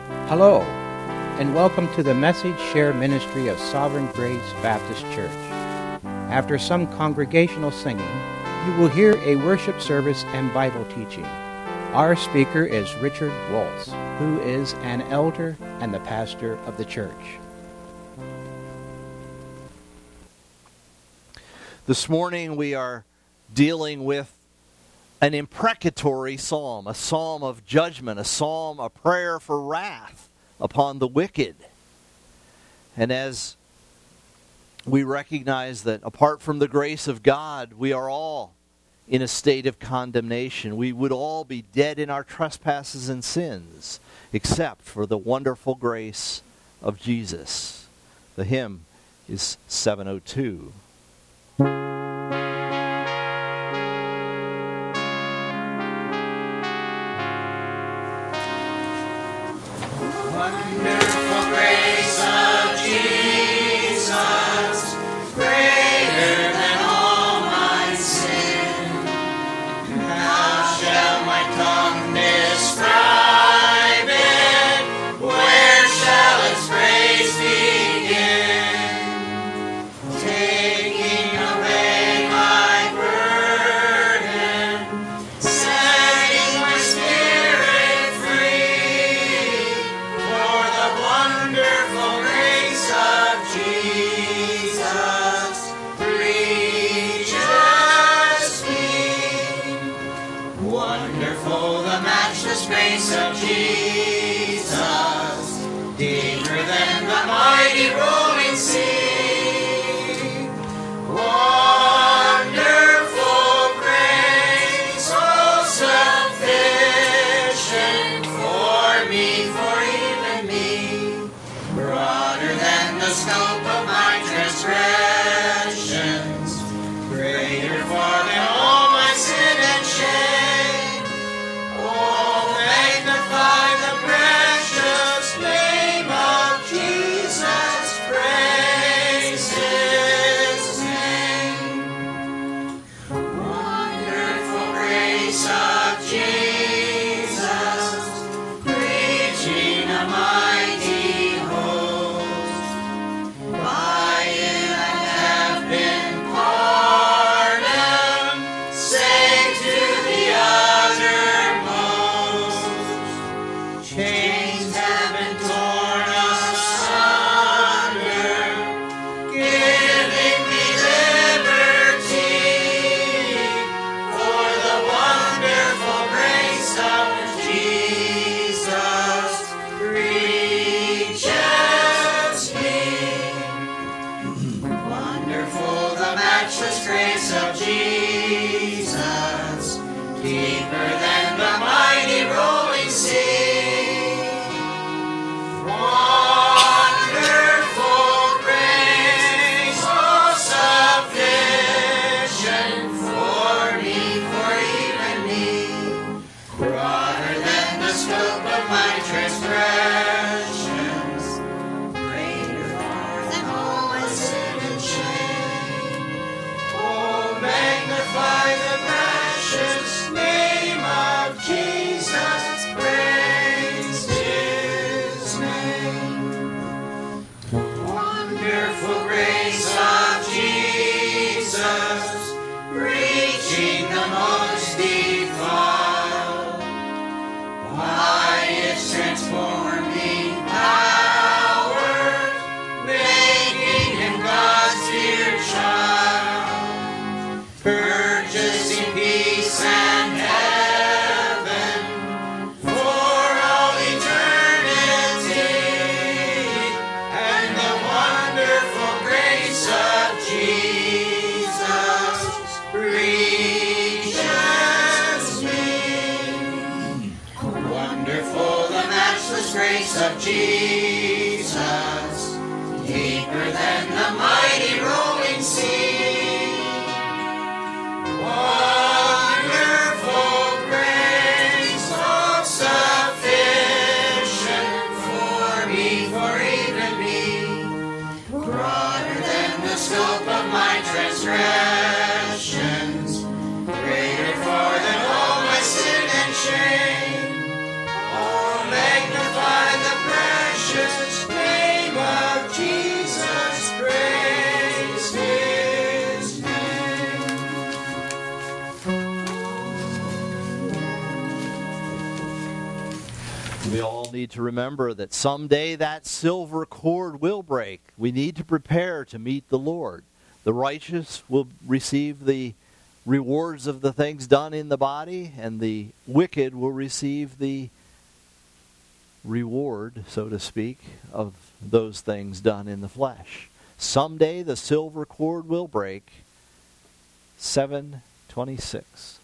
Hello, and welcome to the Message Share Ministry of Sovereign Grace Baptist Church. After some congregational singing, you will hear a worship service and Bible teaching. Our speaker is Richard Waltz, who is an elder and the pastor of the church. This morning we are dealing with an imprecatory psalm, a psalm of judgment, a prayer for wrath upon the wicked. And as we recognize that apart from the grace of God, we are all in a state of condemnation. We would all be dead in our trespasses and sins, except for the wonderful grace of Jesus. The hymn is 702. Wonderful grace of Jesus, greater than all my sin. How shall my tongue describe it? Where shall its praise begin? Taking away my burden, setting my spirit free. For the wonderful grace of Jesus reaches me. Wonderful the matchless grace of Jesus, deeper than the mighty rolling sea. Wonderful grace, so sufficient for me, for even me, broader than the scope of my transgressions, greater far than all my sin and shame. Oh, magnify the precious name of Jesus, praise His name. Wonderful grace of Jesus, reaching a mighty host. By it I have been pardoned, saved to the uttermost. Chains have been torn asunder, giving me liberty. For the wonderful grace of Jesus reaches me. Wonderful the matchless grace of Jesus, deeper than the mighty rolling sea. Wonderful grace, so sufficient for me, for even me, broader than the scope of my transgressions, greater far than all my sin and shame. Oh, magnify the precious name of Jesus, praise His name. Wonderful grace of Jesus, reaching the most defiled, by its transforming power, making him God's dear child, purchasing peace and heaven for all eternity. And the wonderful grace of Jesus reaches me. Wonderful the matchless grace of Jesus, deeper than the mighty rolling sea. Wonderful grace, so sufficient for me, for even me, broader than the scope of my transgressions, greater far than all my sin and shame. Oh, magnify the We all need to remember that someday that silver cord will break. We need to prepare to meet the Lord. The righteous will receive the rewards of the things done in the body, and the wicked will receive the reward, so to speak, of those things done in the flesh. Someday the silver cord will break. 7:26.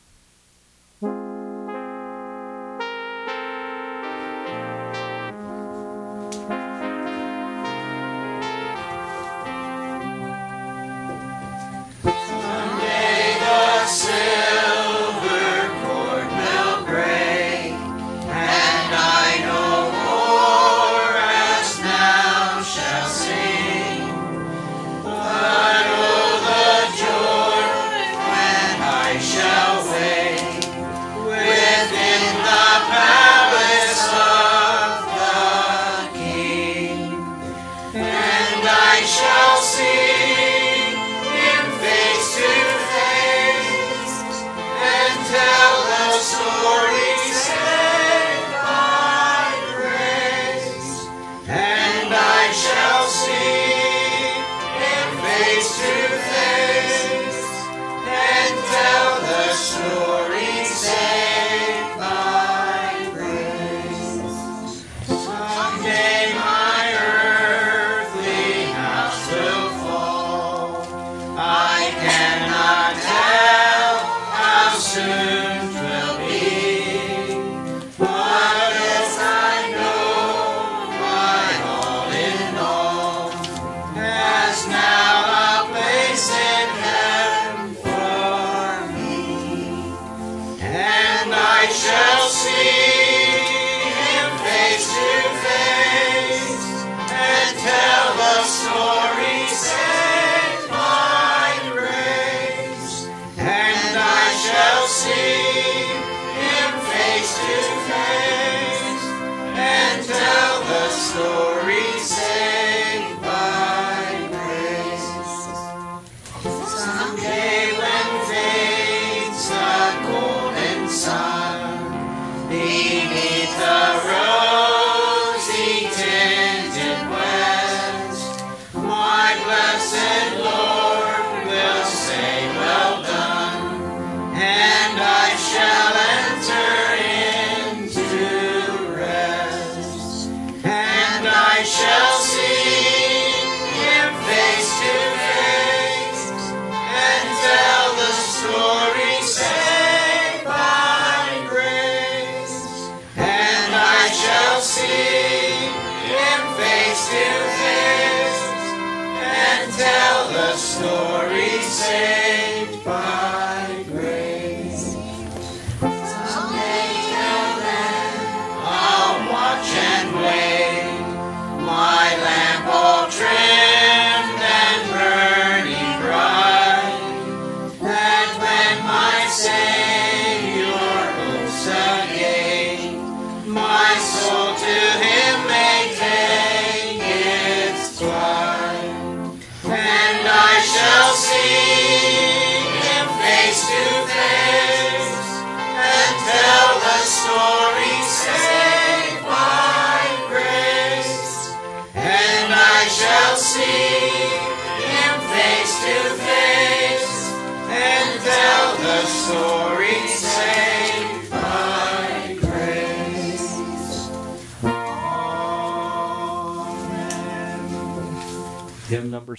Hymn number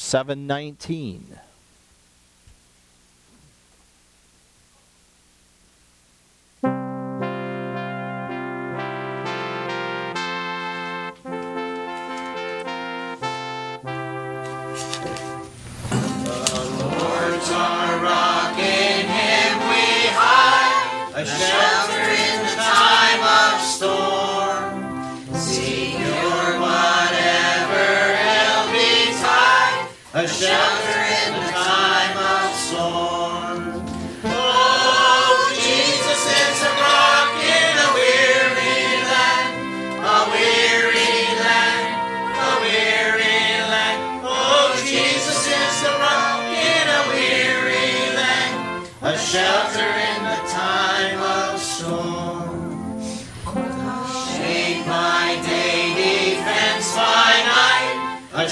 719. A shelter in the time of storm, secure whatever ill betide. A shelter in the time of storm. Oh, Jesus is a rock in a weary land, a weary land, a weary land. Oh, Jesus is a rock in a weary land, a shelter in the time of storm. Shake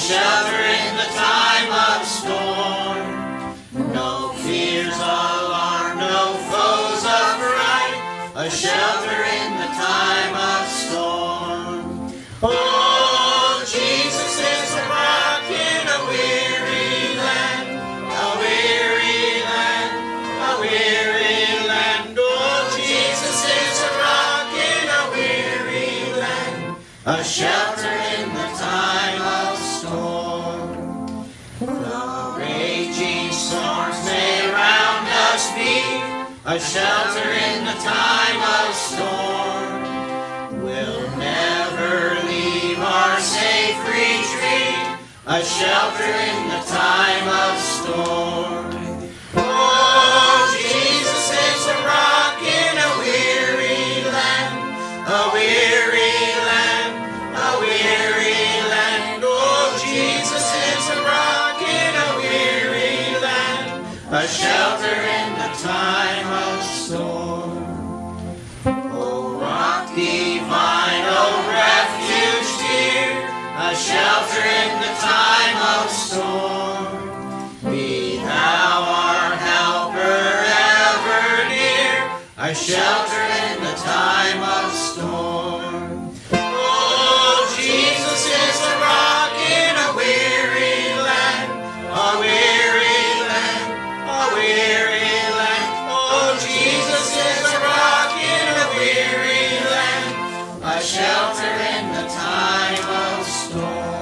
shelter in the time of storm. No fears of alarm, no foes of fright, a shelter in the time of storm. Oh, Jesus is a rock in a weary land, a weary land, a weary land. Oh, Jesus is a rock in a weary land, a shelter in the time of storm. The raging storms may round us be, a shelter in the time of storm. We'll never leave our safe retreat, a shelter in the time of storm. Oh, Jesus is a rock in a weary land, a weary land, a weary land. Oh, Jesus is a rock in a weary land, a shelter in the time of storm. Oh, rock divine, oh, refuge dear, a shelter in the time of storm. Be thou our helper ever near, a shelter in the time of storm. Oh, Jesus is a rock in a weary land, a weary land, a weary land. Oh, Jesus is a rock in a weary land, a shelter in the time of storm.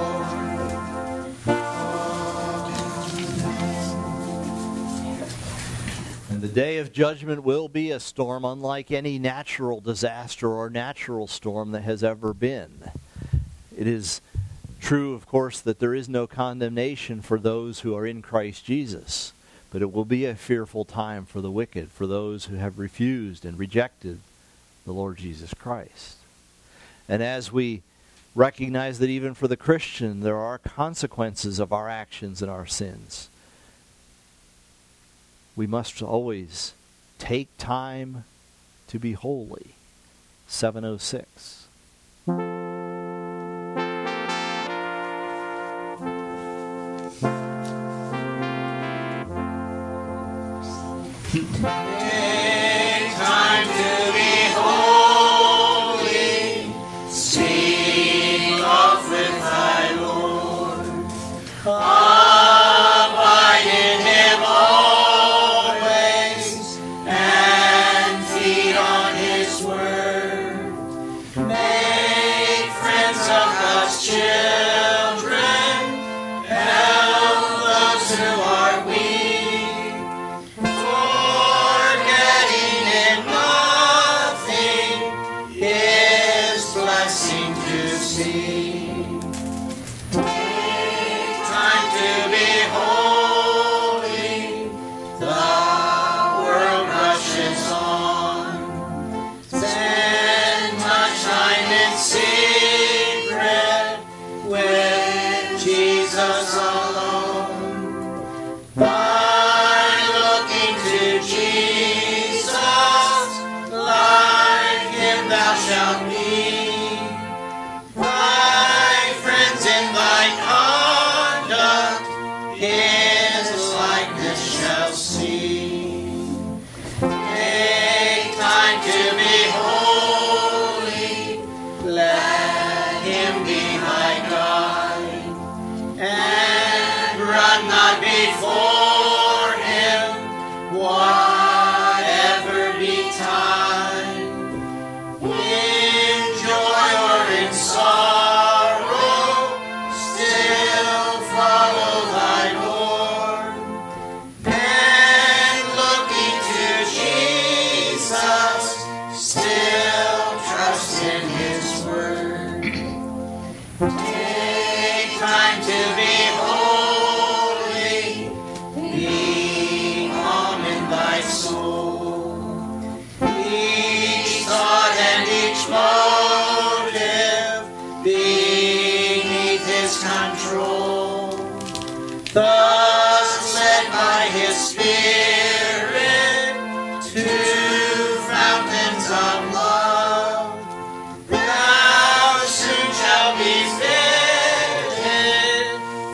And the day of judgment will be a storm unlike any natural disaster or natural storm that has ever been. It is true, of course, that there is no condemnation for those who are in Christ Jesus, but it will be a fearful time for the wicked, for those who have refused and rejected the Lord Jesus Christ. And as we recognize that even for the Christian, there are consequences of our actions and our sins, we must always take time to be holy. 706. Take time to be holy, seek off with thy Lord. Abide in him always, and feed on his word. Make friends of God's children, help those who are weak. Forgetting in nothing his blessing to see. Take time to be holy, the world rushes on. Spend much time in secret with Jesus alone. By looking to Jesus, like him thou shalt be. Thy friends in thy conduct his likeness shall see. Take time to be holy, let him be thy guide, and run not before him, whatever betide. In joy or in sorrow, still follow thy Lord, and looking to Jesus, still trust in his word. Take time to be holy, be calm in thy soul. Each thought and each motive beneath his control. Thus led by his Spirit to fountains of love, thou soon shalt be fitted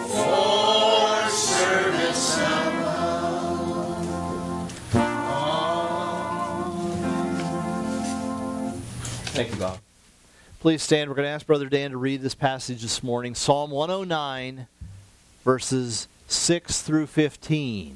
Please stand. We're going to ask Brother Dan to read this passage this morning. Psalm 109, verses 6 through 15.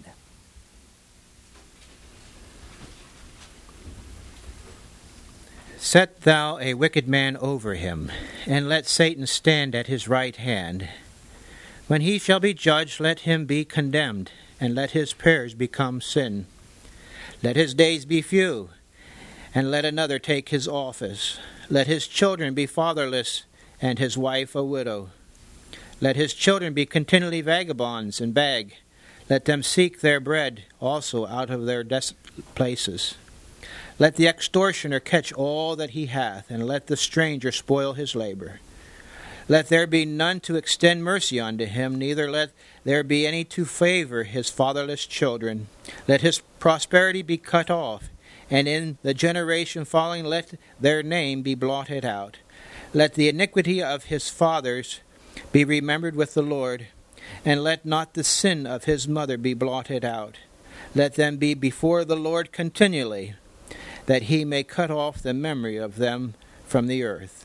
Set thou a wicked man over him, and let Satan stand at his right hand. When he shall be judged, let him be condemned, and let his prayers become sin. Let his days be few, and let another take his office. Let his children be fatherless, and his wife a widow. Let his children be continually vagabonds and beg. Let them seek their bread also out of their desolate places. Let the extortioner catch all that he hath, and let the stranger spoil his labor. Let there be none to extend mercy unto him, neither let there be any to favor his fatherless children. Let his prosperity be cut off, and in the generation following let their name be blotted out. Let the iniquity of his fathers be remembered with the Lord, and let not the sin of his mother be blotted out. Let them be before the Lord continually, that he may cut off the memory of them from the earth.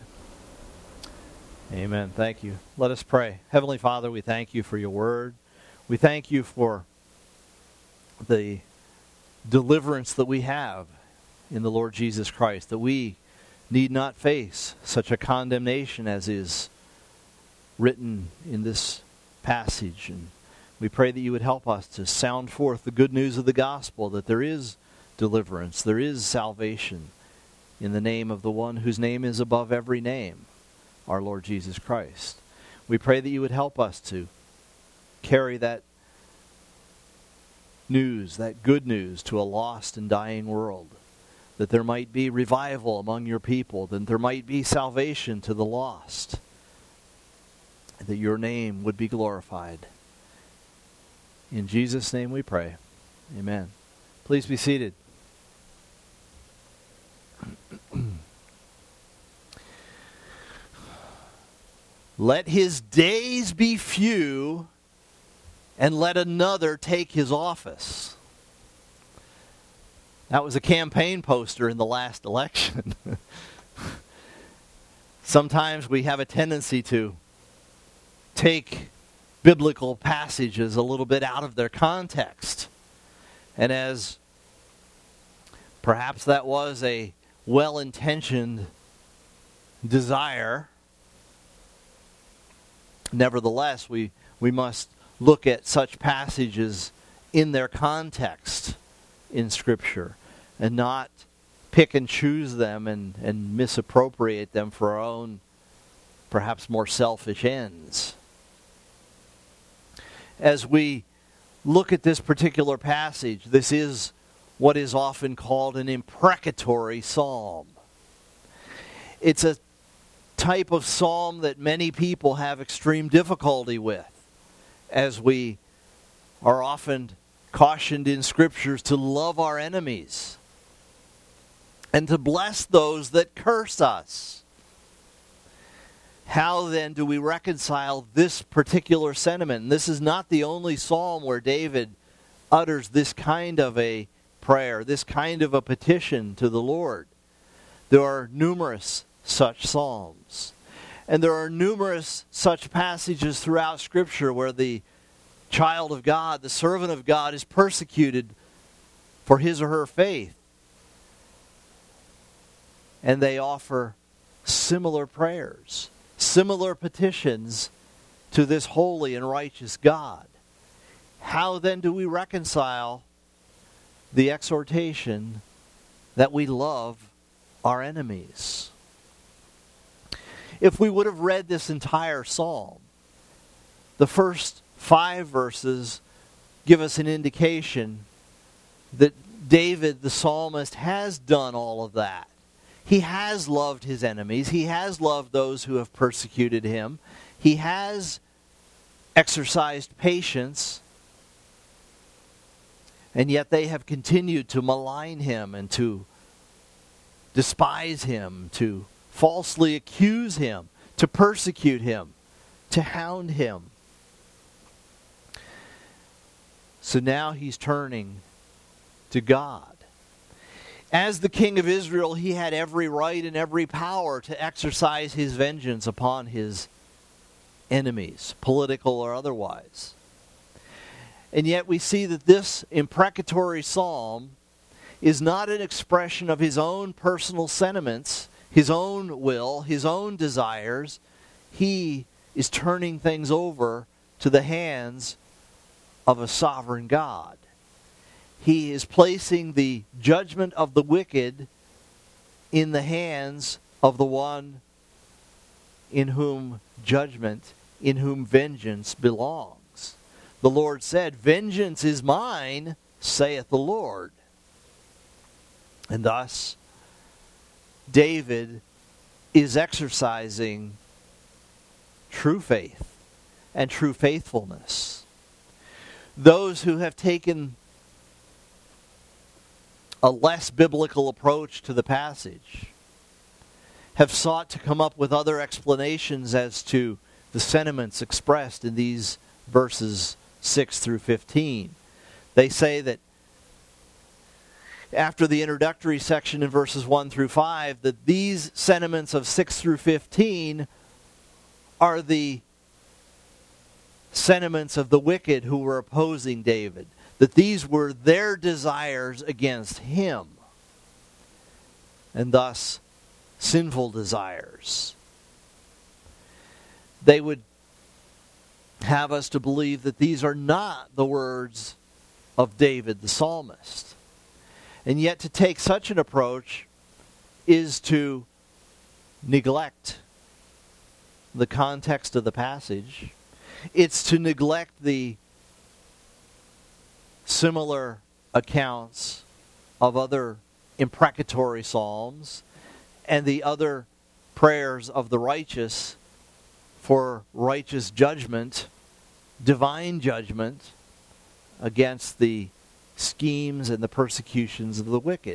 Amen. Thank you. Let us pray. Heavenly Father, we thank you for your word. We thank you for the deliverance that we have in the Lord Jesus Christ, that we need not face such a condemnation as is written in this passage. And we pray that you would help us to sound forth the good news of the gospel, that there is deliverance, there is salvation in the name of the one whose name is above every name, our Lord Jesus Christ. We pray that you would help us to carry that news, that good news, to a lost and dying world, that there might be revival among your people, that there might be salvation to the lost, that your name would be glorified. In Jesus' name we pray. Amen. Please be seated. Let his days be few, and let another take his office. That was a campaign poster in the last election. Sometimes we have a tendency to take biblical passages a little bit out of their context. And as perhaps that was a well-intentioned desire, nevertheless, we must look at such passages in their context in Scripture and not pick and choose them and misappropriate them for our own, perhaps more selfish ends. As we look at this particular passage, this is what is often called an imprecatory psalm. It's a type of psalm that many people have extreme difficulty with, as we are often cautioned in Scriptures to love our enemies and to bless those that curse us. How then do we reconcile this particular sentiment? And this is not the only psalm where David utters this kind of a prayer, this kind of a petition to the Lord. There are numerous such psalms. And there are numerous such passages throughout Scripture where the child of God, the servant of God, is persecuted for his or her faith. And they offer similar prayers, similar petitions to this holy and righteous God. How then do we reconcile the exhortation that we love our enemies? If we would have read this entire psalm, the first 5 verses give us an indication that David, the psalmist, has done all of that. He has loved his enemies. He has loved those who have persecuted him. He has exercised patience, and yet they have continued to malign him and to despise him, to falsely accuse him, to persecute him, to hound him. So now he's turning to God. As the king of Israel, he had every right and every power to exercise his vengeance upon his enemies, political or otherwise. And yet we see that this imprecatory psalm is not an expression of his own personal sentiments, his own will, his own desires. He is turning things over to the hands of a sovereign God. He is placing the judgment of the wicked in the hands of the one in whom judgment, in whom vengeance belongs. The Lord said, "Vengeance is mine, saith the Lord." And thus, David is exercising true faith and true faithfulness. Those who have taken a less biblical approach to the passage have sought to come up with other explanations as to the sentiments expressed in these verses 6 through 15. They say that after the introductory section in verses 1 through 5, that these sentiments of 6 through 15 are the sentiments of the wicked who were opposing David. That these were their desires against him, and thus sinful desires. They would have us to believe that these are not the words of David the psalmist. And yet to take such an approach is to neglect the context of the passage. It's to neglect the similar accounts of other imprecatory psalms and the other prayers of the righteous for righteous judgment, divine judgment against the schemes and the persecutions of the wicked.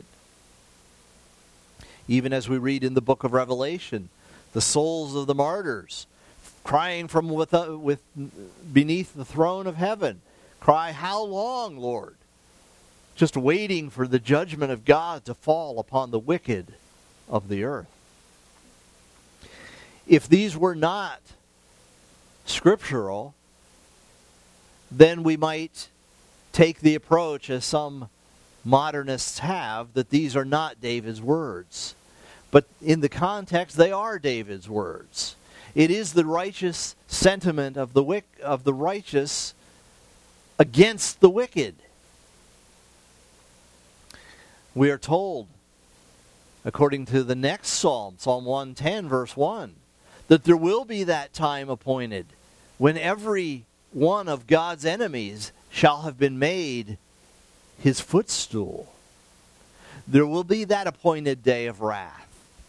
Even as we read in the book of Revelation, the souls of the martyrs crying from beneath the throne of heaven, cry, "How long, Lord?" Just waiting for the judgment of God to fall upon the wicked of the earth. If these were not scriptural, then we might take the approach, as some modernists have, that these are not David's words. But in the context, they are David's words. It is the righteous sentiment of the righteous against the wicked. We are told, according to the next psalm, Psalm 110, verse 1, that there will be that time appointed when every one of God's enemies shall have been made his footstool. There will be that appointed day of wrath.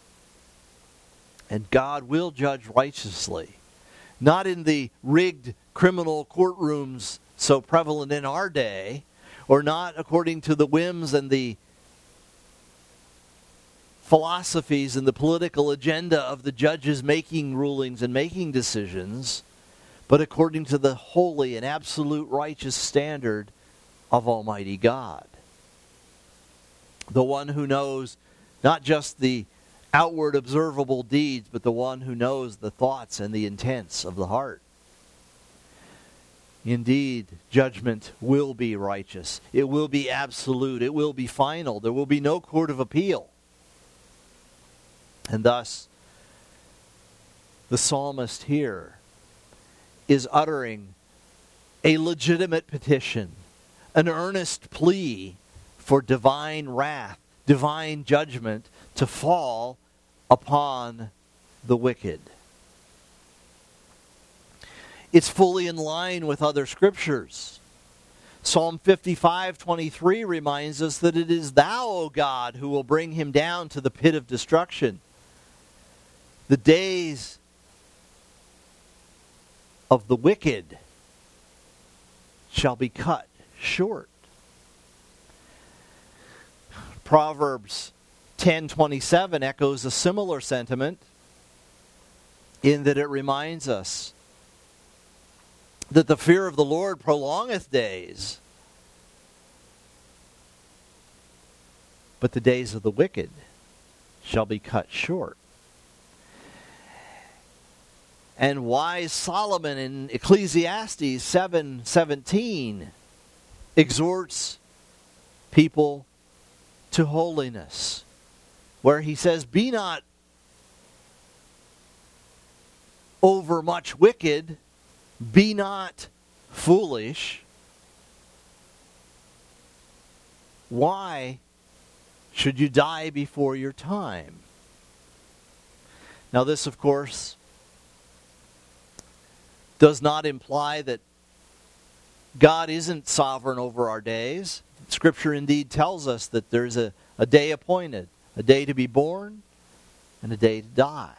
And God will judge righteously. Not in the rigged criminal courtrooms so prevalent in our day, or not according to the whims and the philosophies and the political agenda of the judges making rulings and making decisions, but according to the holy and absolute righteous standard of Almighty God. The one who knows not just the outward observable deeds, but the one who knows the thoughts and the intents of the heart. Indeed, judgment will be righteous. It will be absolute. It will be final. There will be no court of appeal. And thus, the psalmist here is uttering a legitimate petition, an earnest plea for divine wrath, divine judgment to fall upon the wicked. It's fully in line with other scriptures. Psalm 55:23 reminds us that it is thou, O God, who will bring him down to the pit of destruction. The days of the wicked shall be cut short. Proverbs 10:27 echoes a similar sentiment in that it reminds us that the fear of the Lord prolongeth days, but the days of the wicked shall be cut short. And wise Solomon in Ecclesiastes 7:17 exhorts people to holiness, where he says, "Be not overmuch wicked, be not foolish." Why should you die before your time? Now this, of course, does not imply that God isn't sovereign over our days. Scripture indeed tells us that there's a day appointed, a day to be born and a day to die.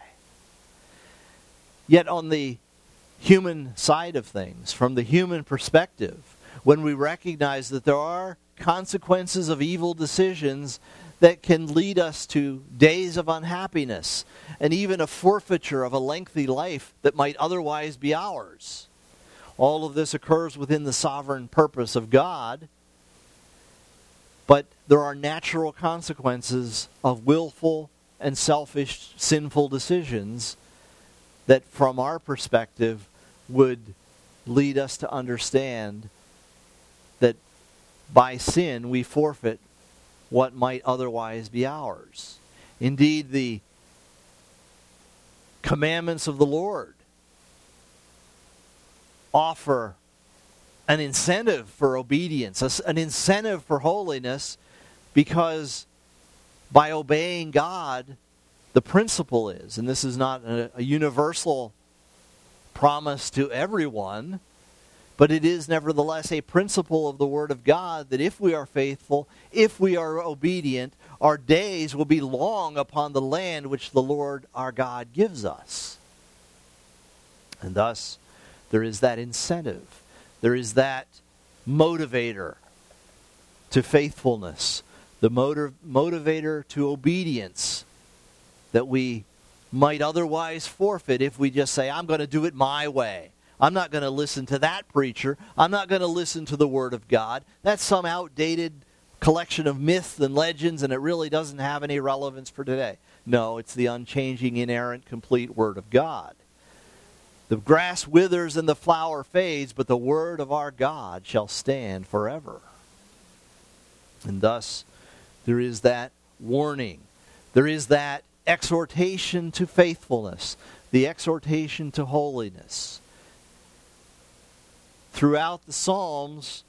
Yet on the human side of things, from the human perspective, when we recognize that there are consequences of evil decisions that can lead us to days of unhappiness and even a forfeiture of a lengthy life that might otherwise be ours. All of this occurs within the sovereign purpose of God, but there are natural consequences of willful and selfish, sinful decisions that from our perspective would lead us to understand that by sin we forfeit what might otherwise be ours. Indeed, the commandments of the Lord offer an incentive for obedience, an incentive for holiness, because by obeying God, the principle is, and this is not a universal promise to everyone, but it is nevertheless a principle of the Word of God that if we are faithful, if we are obedient, our days will be long upon the land which the Lord our God gives us. And thus, there is that incentive. There is that motivator to faithfulness, the motivator to obedience that we might otherwise forfeit if we just say, I'm going to do it my way. I'm not going to listen to that preacher. I'm not going to listen to the Word of God. That's some outdated collection of myths and legends, and it really doesn't have any relevance for today. No, it's the unchanging, inerrant, complete Word of God. The grass withers and the flower fades, but the Word of our God shall stand forever. And thus, there is that warning. There is that exhortation to faithfulness, the exhortation to holiness. Throughout the Psalms,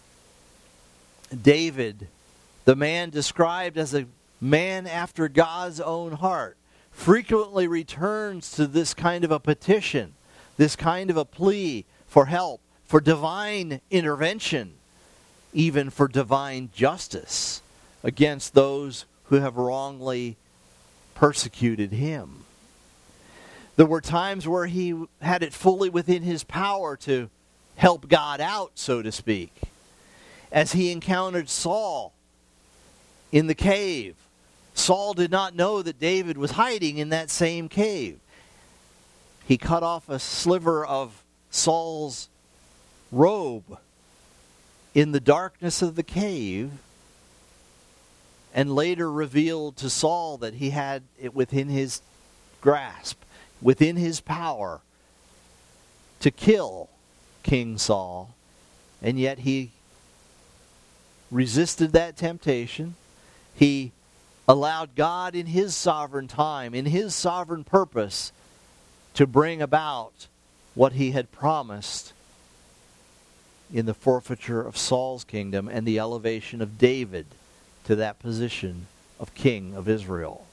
David, the man described as a man after God's own heart, frequently returns to this kind of a petition, this kind of a plea for help, for divine intervention, even for divine justice against those who have wrongly persecuted him. There were times where he had it fully within his power to help God out, so to speak. As he encountered Saul in the cave, Saul did not know that David was hiding in that same cave. He cut off a sliver of Saul's robe in the darkness of the cave, and later revealed to Saul that he had it within his grasp, within his power, to kill King Saul. And yet he resisted that temptation. He allowed God in his sovereign time, in his sovereign purpose, to bring about what he had promised in the forfeiture of Saul's kingdom and the elevation of David to that position of king of Israel.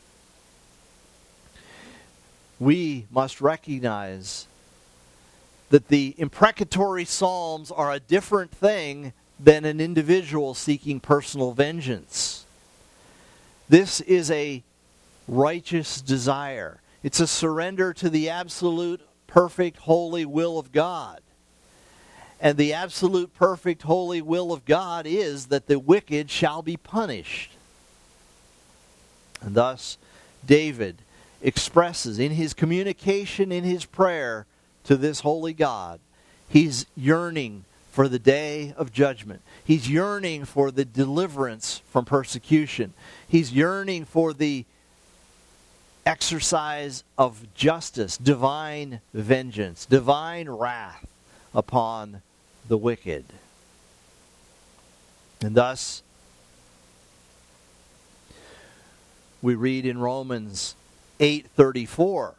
We must recognize that the imprecatory psalms are a different thing than an individual seeking personal vengeance. This is a righteous desire. It's a surrender to the absolute, perfect, holy will of God. And the absolute, perfect, holy will of God is that the wicked shall be punished. And thus, David expresses in his communication, in his prayer to this holy God, he's yearning for the day of judgment. He's yearning for the deliverance from persecution. He's yearning for the exercise of justice, divine vengeance, divine wrath upon the wicked. And thus, we read in Romans 8:34,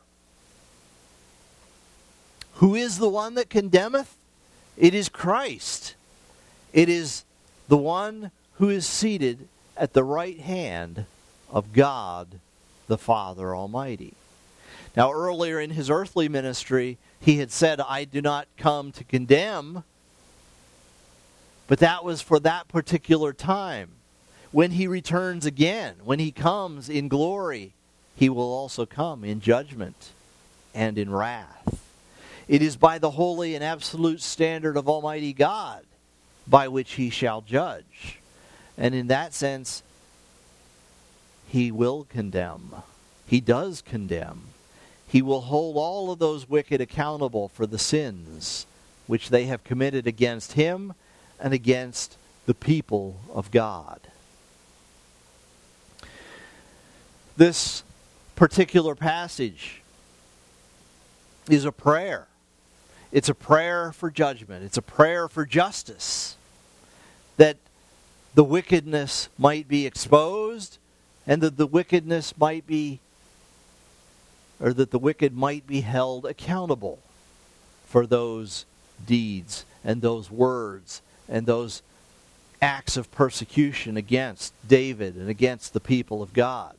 "Who is the one that condemneth? It is Christ. It is the one who is seated at the right hand of God the Father Almighty." Now, earlier in his earthly ministry, he had said, "I do not come to condemn," but that was for that particular time. When he returns again, when he comes in glory, he will also come in judgment and in wrath. It is by the holy and absolute standard of Almighty God by which he shall judge. And in that sense, he will condemn. He does condemn. He will hold all of those wicked accountable for the sins which they have committed against him and against the people of God. This particular passage is a prayer. It's a prayer for judgment. It's a prayer for justice, that the wickedness might be exposed and that the wickedness might be, or that the wicked might be held accountable for those deeds and those words and those acts of persecution against David and against the people of God.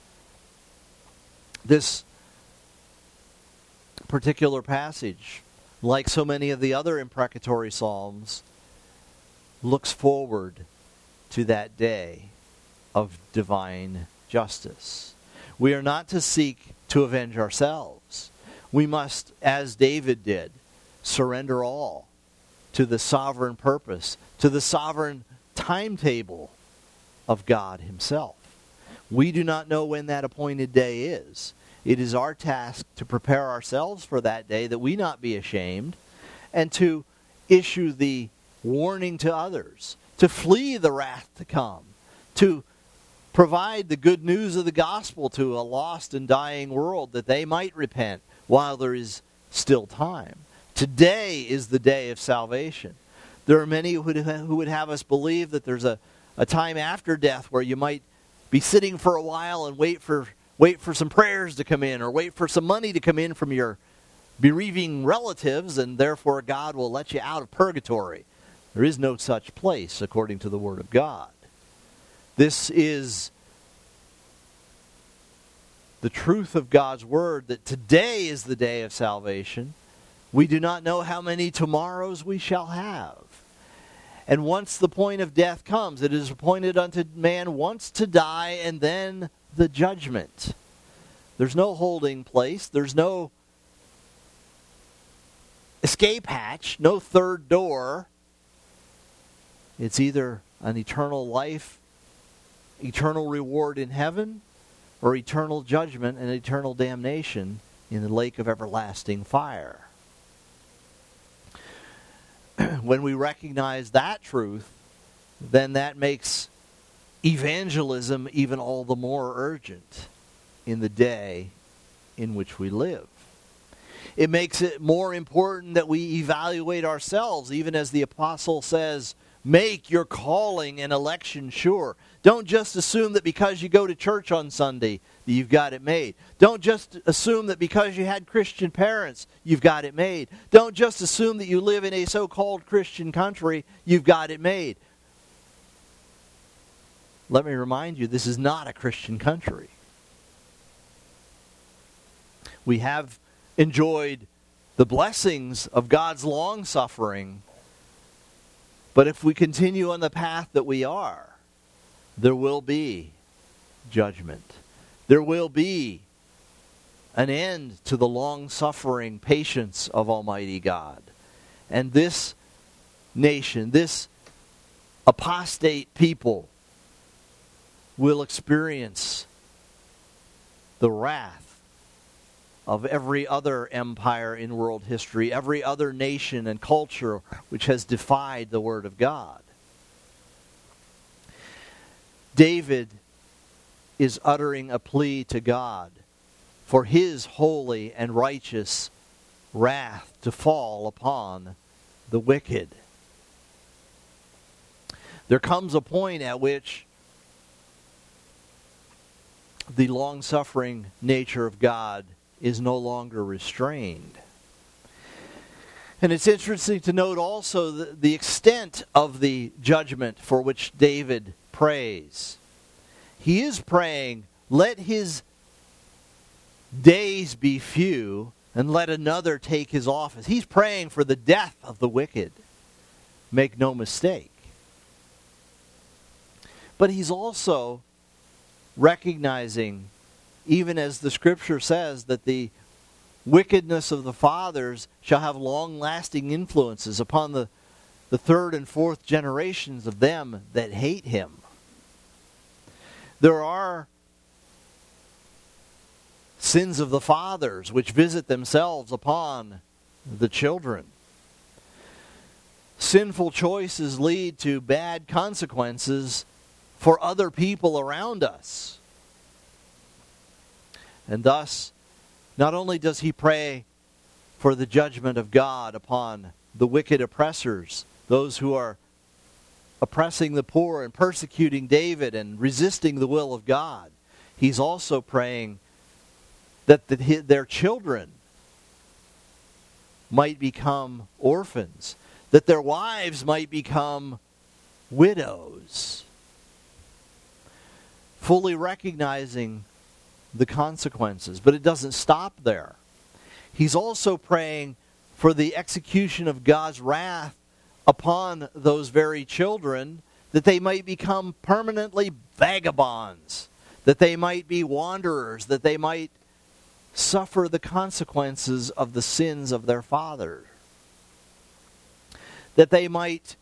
This particular passage, like so many of the other imprecatory psalms, looks forward to that day of divine justice. We are not to seek to avenge ourselves. We must, as David did, surrender all to the sovereign purpose, to the sovereign timetable of God himself. We do not know when that appointed day is. It is our task to prepare ourselves for that day, that we not be ashamed, and to issue the warning to others, to flee the wrath to come, to provide the good news of the gospel to a lost and dying world, that they might repent while there is still time. Today is the day of salvation. There are many who would have us believe that there's a time after death where you might be sitting for a while and wait for some prayers to come in, or wait for some money to come in from your bereaving relatives, and therefore God will let you out of purgatory. There is no such place according to the Word of God. This is the truth of God's Word, that today is the day of salvation. We do not know how many tomorrows we shall have. And once the point of death comes, it is appointed unto man once to die, and then the judgment. There's no holding place. There's no escape hatch, no third door. It's either an eternal life, eternal reward in heaven, or eternal judgment and eternal damnation in the lake of everlasting fire. When we recognize that truth, then that makes evangelism even all the more urgent in the day in which we live. It makes it more important that we evaluate ourselves, even as the apostle says, make your calling and election sure. Don't just assume that because you go to church on Sunday, that you've got it made. Don't just assume that because you had Christian parents, you've got it made. Don't just assume that you live in a so-called Christian country, you've got it made. Let me remind you, this is not a Christian country. We have enjoyed the blessings of God's long-suffering, but if we continue on the path that we are, there will be judgment. There will be an end to the long-suffering patience of Almighty God. And this nation, this apostate people, will experience the wrath of every other empire in world history, every other nation and culture which has defied the Word of God. David is uttering a plea to God for His holy and righteous wrath to fall upon the wicked. There comes a point at which the long-suffering nature of God is no longer restrained. And it's interesting to note also the extent of the judgment for which David prays. He is praying, let his days be few, and let another take his office. He's praying for the death of the wicked. Make no mistake. But he's also recognizing, even as the Scripture says, that the wickedness of the fathers shall have long-lasting influences upon the third and fourth generations of them that hate him. There are sins of the fathers which visit themselves upon the children. Sinful choices lead to bad consequences for other people around us. And thus, not only does he pray for the judgment of God upon the wicked oppressors, those who are oppressing the poor and persecuting David and resisting the will of God, he's also praying that their children might become orphans, that their wives might become widows, fully recognizing the consequences. But it doesn't stop there. He's also praying for the execution of God's wrath upon those very children, that they might become permanently vagabonds, that they might be wanderers, that they might suffer the consequences of the sins of their father, that they might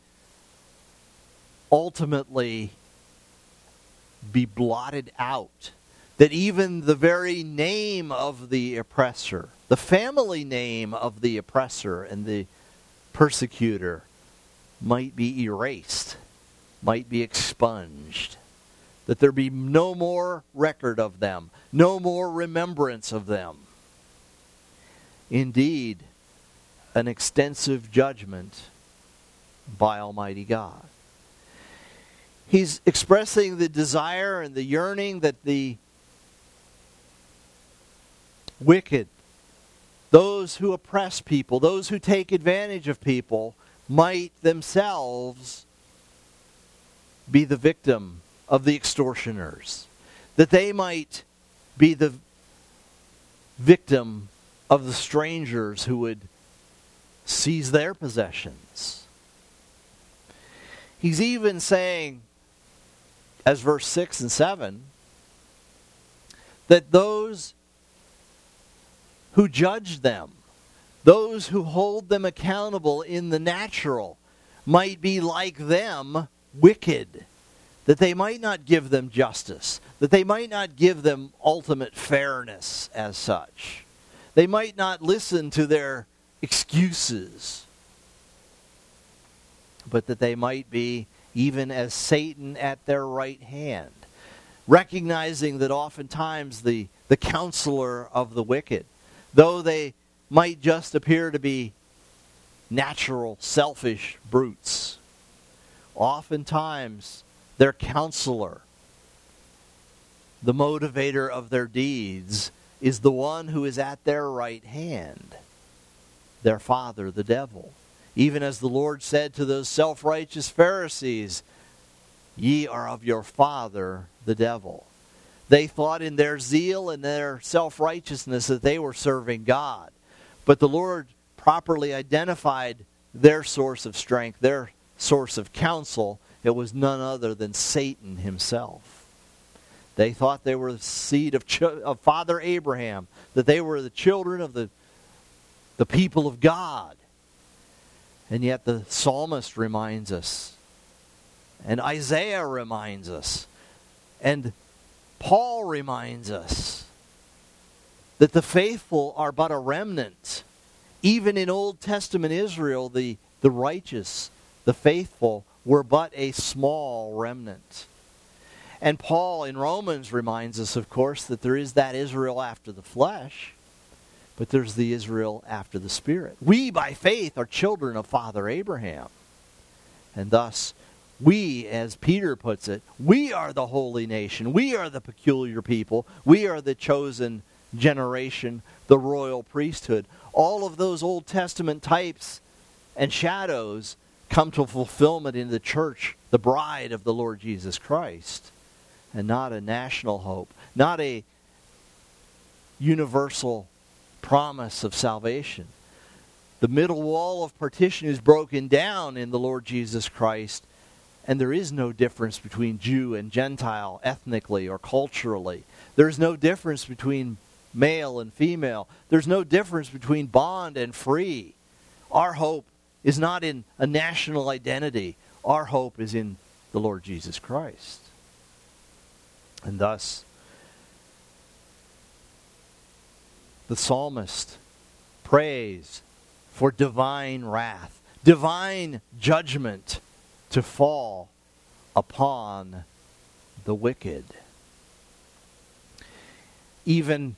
ultimately be blotted out, that even the very name of the oppressor, the family name of the oppressor and the persecutor, might be erased, might be expunged, that there be no more record of them, no more remembrance of them. Indeed, an extensive judgment by Almighty God. He's expressing the desire and the yearning that the wicked, those who oppress people, those who take advantage of people, might themselves be the victim of the extortioners, that they might be the victim of the strangers who would seize their possessions. He's even saying, as verse 6 and 7, that those who judge them, those who hold them accountable in the natural, might be like them, wicked, that they might not give them justice, that they might not give them ultimate fairness as such. They might not listen to their excuses, but that they might be even as Satan at their right hand, recognizing that oftentimes the counselor of the wicked, though they might just appear to be natural, selfish brutes, oftentimes their counselor, the motivator of their deeds, is the one who is at their right hand, their father, the devil. Even as the Lord said to those self-righteous Pharisees, "Ye are of your father, the devil." They thought in their zeal and their self-righteousness that they were serving God. But the Lord properly identified their source of strength, their source of counsel. It was none other than Satan himself. They thought they were the seed of Father Abraham, that they were the children of the people of God. And yet the psalmist reminds us, and Isaiah reminds us, and Paul reminds us that the faithful are but a remnant. Even in Old Testament Israel, the righteous, the faithful, were but a small remnant. And Paul in Romans reminds us, of course, that there is that Israel after the flesh, but there's the Israel after the Spirit. We, by faith, are children of Father Abraham. And thus, we, as Peter puts it, we are the holy nation. We are the peculiar people. We are the chosen generation, the royal priesthood. All of those Old Testament types and shadows come to fulfillment in the church, the bride of the Lord Jesus Christ, and not a national hope, not a universal promise of salvation. The middle wall of partition is broken down in the Lord Jesus Christ, and there is no difference between Jew and Gentile ethnically or culturally. There's no difference between male and female. There's no difference between bond and free. Our hope is not in a national identity. Our hope is in the Lord Jesus Christ. And thus, the psalmist prays for divine wrath, divine judgment to fall upon the wicked. Even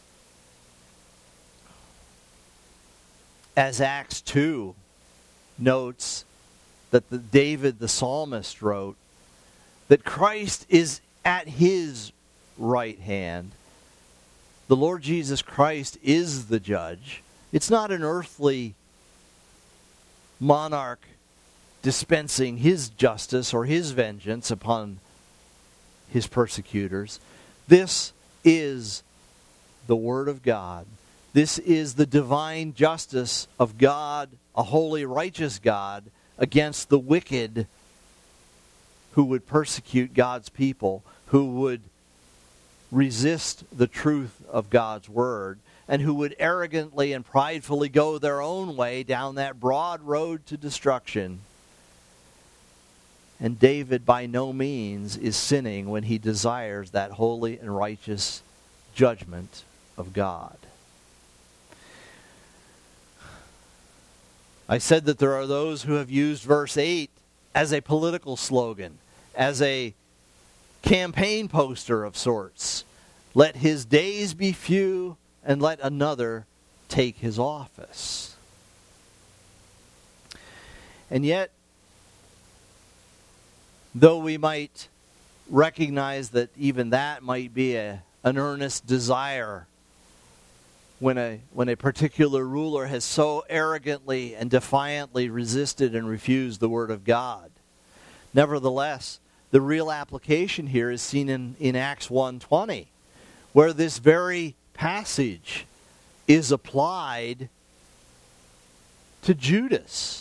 as Acts 2 notes that David the psalmist wrote, that Christ is at his right hand. The Lord Jesus Christ is the judge. It's not an earthly monarch dispensing his justice or his vengeance upon his persecutors. This is the Word of God. This is the divine justice of God, a holy, righteous God, against the wicked who would persecute God's people, who would resist the truth of God's Word, and who would arrogantly and pridefully go their own way down that broad road to destruction. And David by no means is sinning when he desires that holy and righteous judgment of God. I said that there are those who have used verse 8 as a political slogan, as a campaign poster of sorts. Let his days be few, and let another take his office. And yet, though we might recognize that even that might be an earnest desire when a particular ruler has so arrogantly and defiantly resisted and refused the Word of God, nevertheless, the real application here is seen in Acts 1:20, where this very passage is applied to Judas.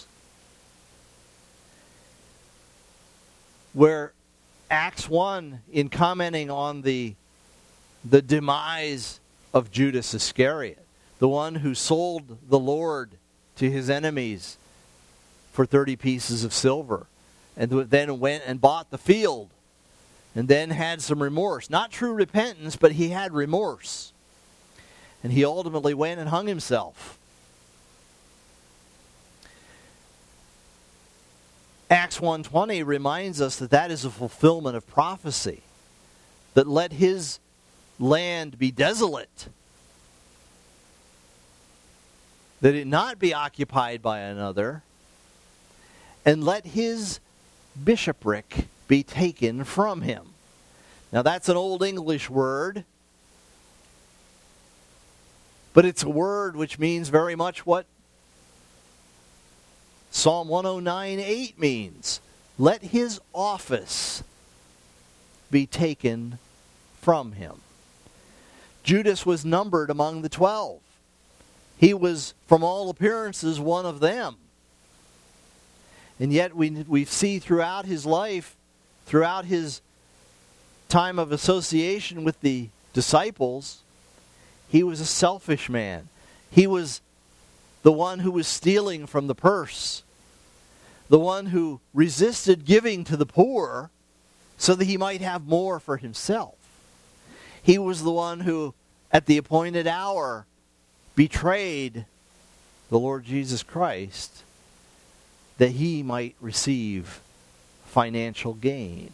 Where Acts 1, in commenting on the demise of Judas Iscariot, the one who sold the Lord to his enemies for 30 pieces of silver, and then went and bought the field, and then had some remorse. Not true repentance, but he had remorse. And he ultimately went and hung himself. Acts 1:20 reminds us that that is a fulfillment of prophecy. That let his land be desolate. That it not be occupied by another. And let his bishopric be taken from him. Now that's an Old English word. But it's a word which means very much what Psalm 109:8 means. Let his office be taken from him. Judas was numbered among the 12. He was, from all appearances, one of them. And yet we see throughout his life, throughout his time of association with the disciples, he was a selfish man. He was the one who was stealing from the purse. The one who resisted giving to the poor so that he might have more for himself. He was the one who at the appointed hour, betrayed the Lord Jesus Christ that he might receive financial gain.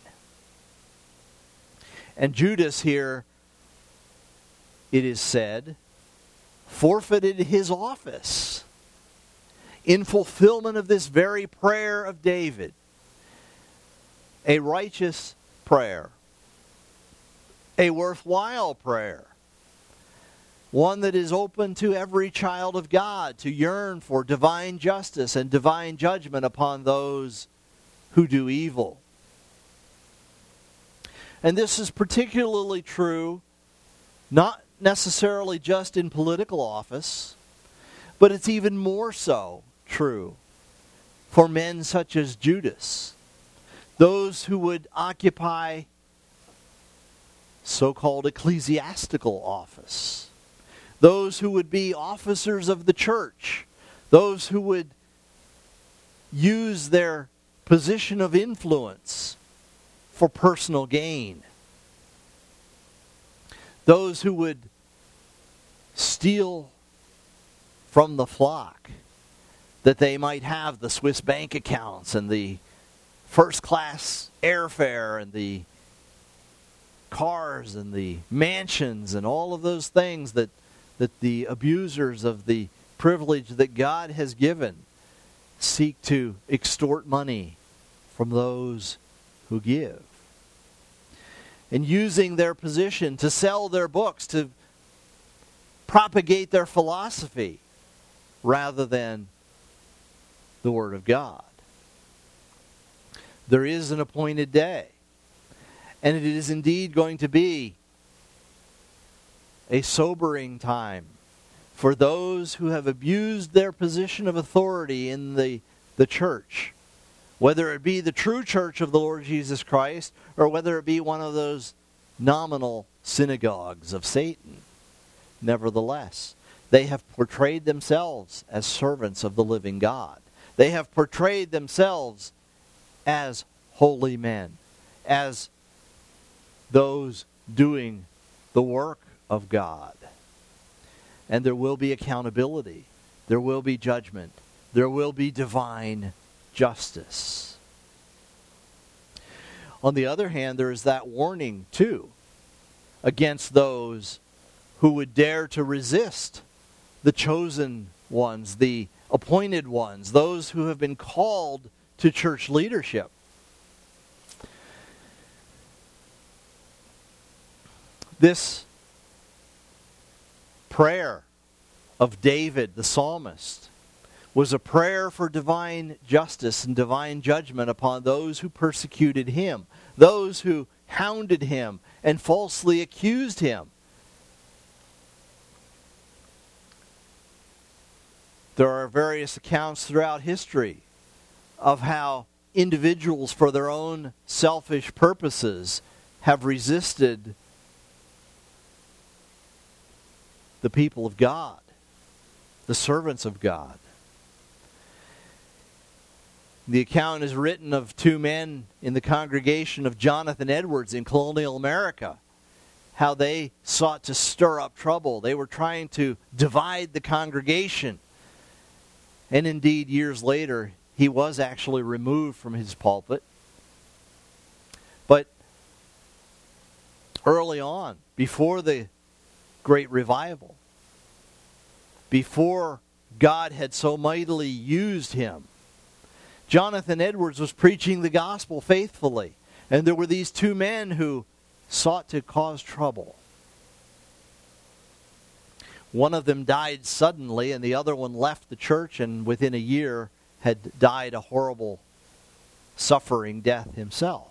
And Judas here, it is said, forfeited his office in fulfillment of this very prayer of David. A righteous prayer. A worthwhile prayer. One that is open to every child of God to yearn for divine justice and divine judgment upon those who do evil. And this is particularly true, not necessarily just in political office, but it's even more so true for men such as Judas, those who would occupy so-called ecclesiastical office, those who would be officers of the church, those who would use their position of influence for personal gain, those who would steal from the flock that they might have the Swiss bank accounts and the first-class airfare and the cars and the mansions and all of those things that the abusers of the privilege that God has given seek to extort money from those who give. And using their position to sell their books, to propagate their philosophy rather than the Word of God. There is an appointed day, and it is indeed going to be a sobering time for those who have abused their position of authority in the church, whether it be the true church of the Lord Jesus Christ or whether it be one of those nominal synagogues of Satan. Nevertheless, they have portrayed themselves as servants of the living God. They have portrayed themselves as holy men, as those doing the work of God. And there will be accountability. There will be judgment. There will be divine justice. On the other hand, there is that warning, too, against those who would dare to resist the chosen ones, the appointed ones, those who have been called to church leadership. This prayer of David, the psalmist, was a prayer for divine justice and divine judgment upon those who persecuted him, those who hounded him and falsely accused him. There are various accounts throughout history of how individuals, for their own selfish purposes, have resisted the people of God, the servants of God. The account is written of two men in the congregation of Jonathan Edwards in colonial America, how they sought to stir up trouble. They were trying to divide the congregation. And indeed, years later, he was actually removed from his pulpit. But early on, before the great revival, before God had so mightily used him, Jonathan Edwards was preaching the gospel faithfully. And there were these two men who sought to cause trouble. One of them died suddenly, and the other one left the church and within a year had died a horrible, suffering death himself.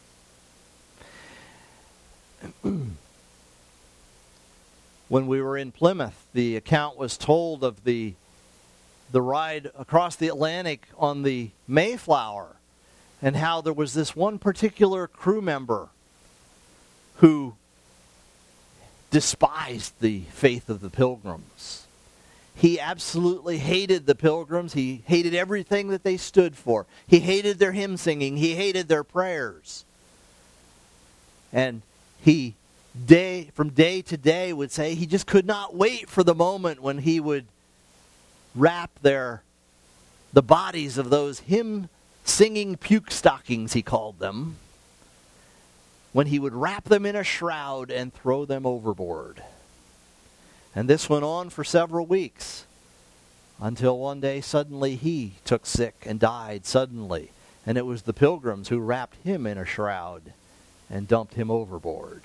When we were in Plymouth, the account was told of the ride across the Atlantic on the Mayflower, and how there was this one particular crew member who despised the faith of the Pilgrims. He absolutely hated the Pilgrims. He hated everything that they stood for. He hated their hymn singing. He hated their prayers. And he from day to day would say he just could not wait for the moment when he would wrap the bodies of those hymn-singing puke stockings, he called them, when he would wrap them in a shroud and throw them overboard. And this went on for several weeks until one day suddenly he took sick and died suddenly. And it was the pilgrims who wrapped him in a shroud and dumped him overboard.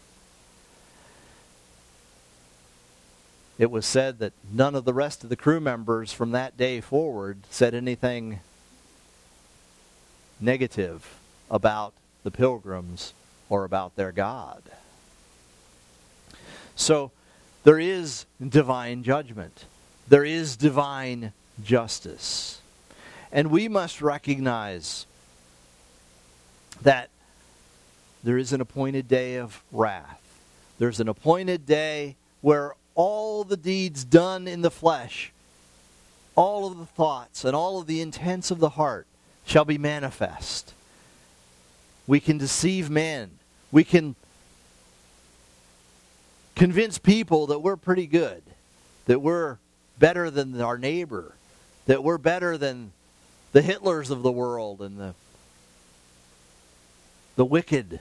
It was said that none of the rest of the crew members from that day forward said anything negative about the pilgrims or about their God. So there is divine judgment. There is divine justice. And we must recognize that there is an appointed day of wrath. There's an appointed day where all the deeds done in the flesh, all of the thoughts and all of the intents of the heart shall be manifest. We can deceive men. We can convince people that we're pretty good, that we're better than our neighbor, that we're better than the Hitlers of the world and the wicked,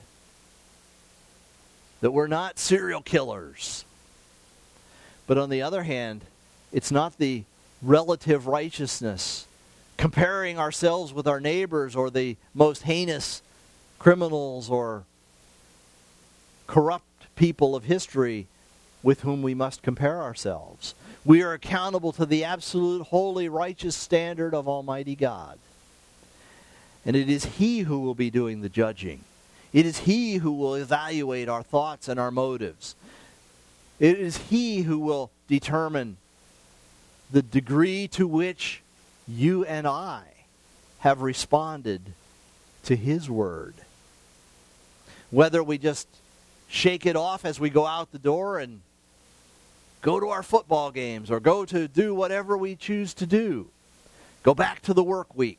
that we're not serial killers. But on the other hand, it's not the relative righteousness, comparing ourselves with our neighbors or the most heinous criminals or corrupt people of history with whom we must compare ourselves. We are accountable to the absolute, holy, righteous standard of Almighty God. And it is He who will be doing the judging. It is He who will evaluate our thoughts and our motives. It is He who will determine the degree to which you and I have responded to His word. Whether we just shake it off as we go out the door and go to our football games or go to do whatever we choose to do, go back to the work week,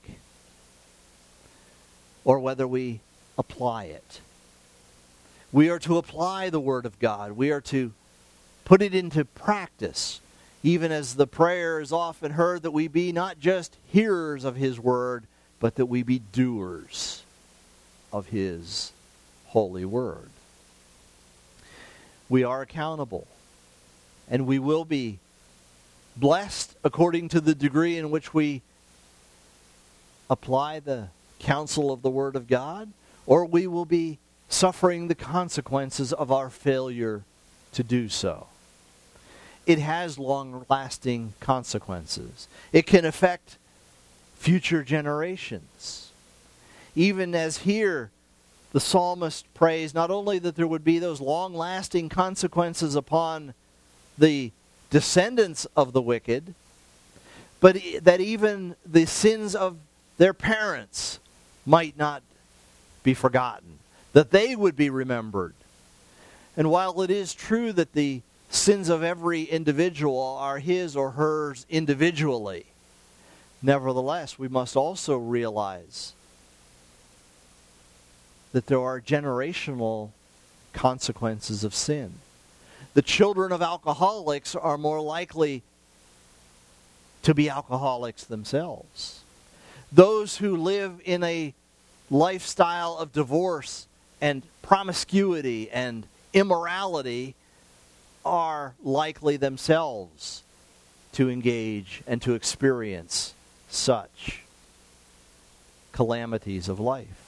or whether we apply it. We are to apply the Word of God. We are to put it into practice, even as the prayer is often heard that we be not just hearers of His Word, but that we be doers of His holy Word. We are accountable, and we will be blessed according to the degree in which we apply the counsel of the Word of God, or we will be suffering the consequences of our failure to do so. It has long-lasting consequences. It can affect future generations. Even as here, the psalmist prays not only that there would be those long-lasting consequences upon the descendants of the wicked, but that even the sins of their parents might not be forgotten, that they would be remembered. And while it is true that the sins of every individual are his or hers individually, nevertheless, we must also realize that there are generational consequences of sin. The children of alcoholics are more likely to be alcoholics themselves. Those who live in a lifestyle of divorce and promiscuity and immorality are likely themselves to engage and to experience such calamities of life.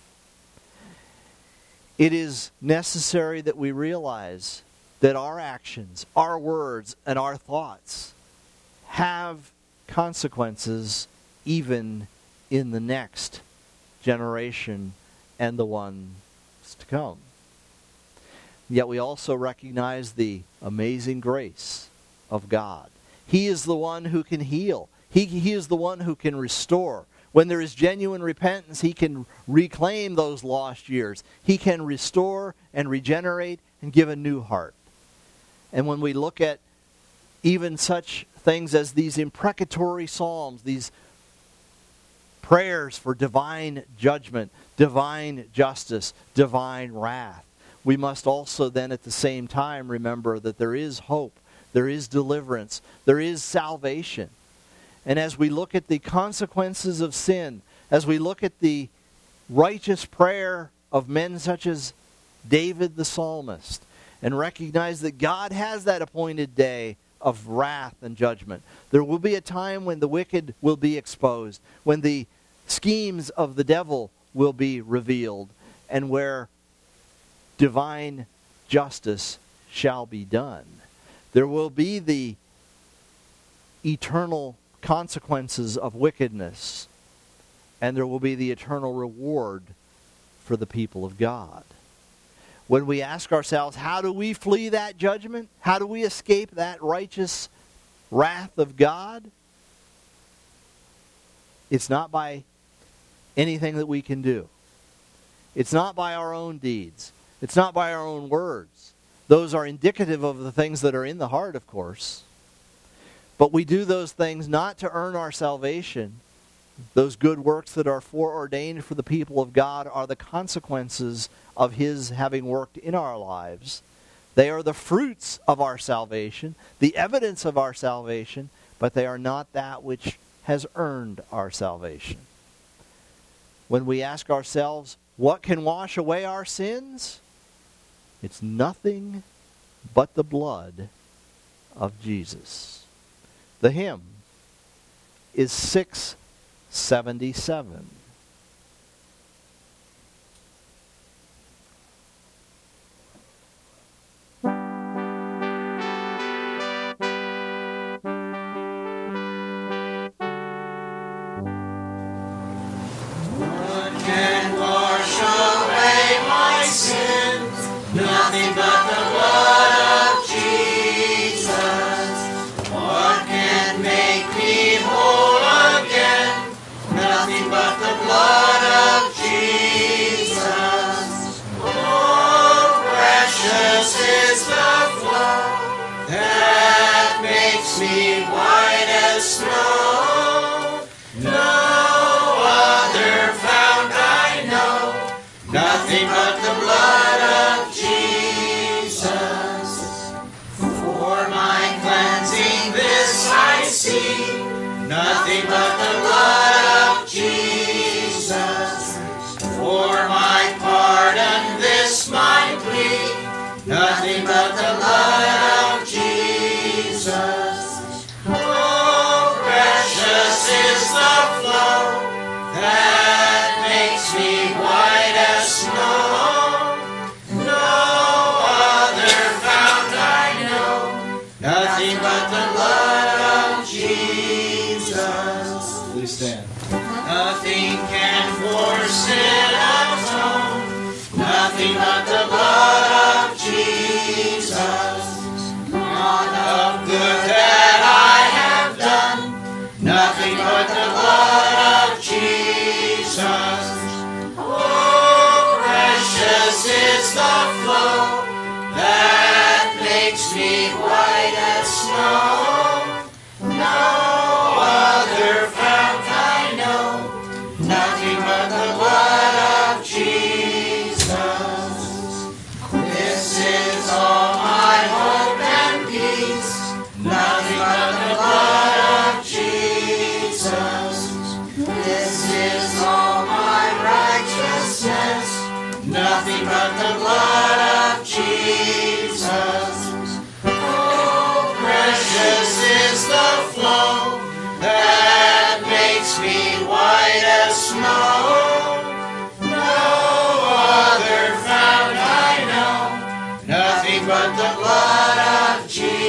It is necessary that we realize that our actions, our words, and our thoughts have consequences even in the next generation and the ones to come. Yet we also recognize the amazing grace of God. He is the one who can heal. He is the one who can restore. When there is genuine repentance, He can reclaim those lost years. He can restore and regenerate and give a new heart. And when we look at even such things as these imprecatory psalms, these prayers for divine judgment, divine justice, divine wrath, we must also then at the same time remember that there is hope, there is deliverance, there is salvation. And as we look at the consequences of sin, as we look at the righteous prayer of men such as David the psalmist, and recognize that God has that appointed day of wrath and judgment, there will be a time when the wicked will be exposed, when the schemes of the devil will be revealed, and where divine justice shall be done. There will be the eternal consequences of wickedness, and there will be the eternal reward for the people of God. When we ask ourselves, how do we flee that judgment? How do we escape that righteous wrath of God? It's not by anything that we can do. It's not by our own deeds. It's not by our own words. Those are indicative of the things that are in the heart, of course. But we do those things not to earn our salvation. Those good works that are foreordained for the people of God are the consequences of His having worked in our lives. They are the fruits of our salvation, the evidence of our salvation, but they are not that which has earned our salvation. When we ask ourselves, what can wash away our sins? It's nothing but the blood of Jesus. The hymn is 677. Nothing but the blood of Jesus. What can make me whole again? Nothing but the blood of Jesus. Oh, precious is the flow that makes me white as snow. No other fount I know. Nothing but the blood of Jesus. For my cleansing this I see, nothing but the blood of Jesus. For my pardon this my plea, nothing but the blood of Jesus. Oh, precious is the flow that makes me white as snow. Nothing but the blood of Jesus. Please stand. Nothing can for sin atone. Nothing but the blood of Jesus. Not of good that I have done. Nothing but the blood of Jesus. Oh, precious is the flow that makes me white as snow. No other fount I know. Nothing but the blood of Jesus. This is all my hope and peace. Nothing but the blood of Jesus. This is all my righteousness. Nothing but the blood of Jesus. Oh, precious is the flow that makes me white as snow. No other fount I know. Nothing but the blood of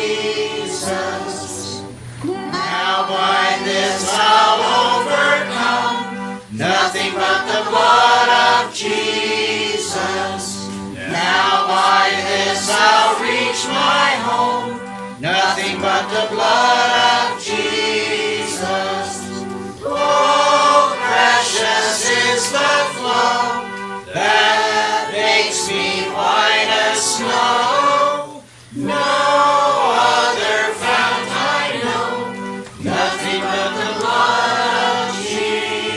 Jesus. Now by this I'll overcome. Nothing but the blood of Jesus. Now by this I'll reach my home. Nothing but the blood of Jesus. Oh, precious is the flow that makes me white as snow. No other fount I know. Nothing but the blood of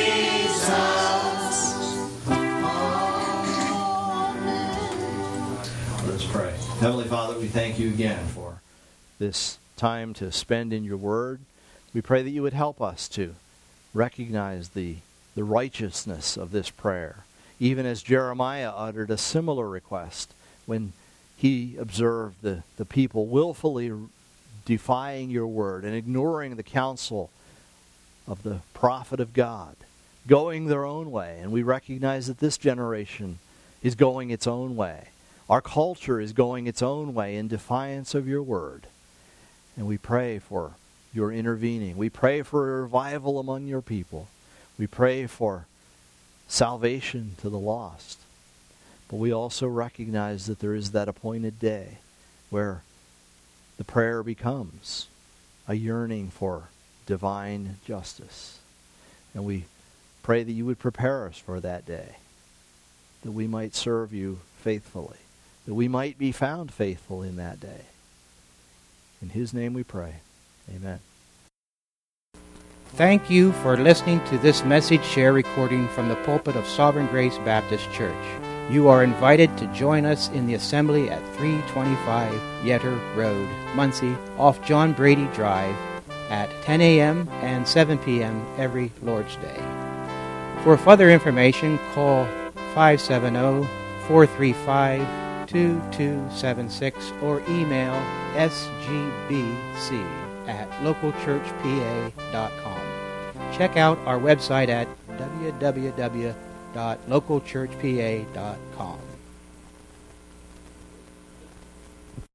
Jesus. Heavenly Father, we thank you again for this time to spend in your word. We pray that you would help us to recognize the righteousness of this prayer, even as Jeremiah uttered a similar request when he observed the people willfully defying your word and ignoring the counsel of the prophet of God, going their own way. And we recognize that this generation is going its own way. Our culture is going its own way in defiance of your word. And we pray for your intervening. We pray for a revival among your people. We pray for salvation to the lost. But we also recognize that there is that appointed day where the prayer becomes a yearning for divine justice. And we pray that you would prepare us for that day, that we might serve you faithfully, that we might be found faithful in that day. In his name we pray. Amen. Thank you for listening to this message share recording from the pulpit of Sovereign Grace Baptist Church. You are invited to join us in the assembly at 325 Yetter Road, Muncie, off John Brady Drive, at 10 a.m. and 7 p.m. every Lord's Day. For further information, call 570-435-2276 or email sgbc@localchurchpa.com. Check out our website at www.localchurchpa.com.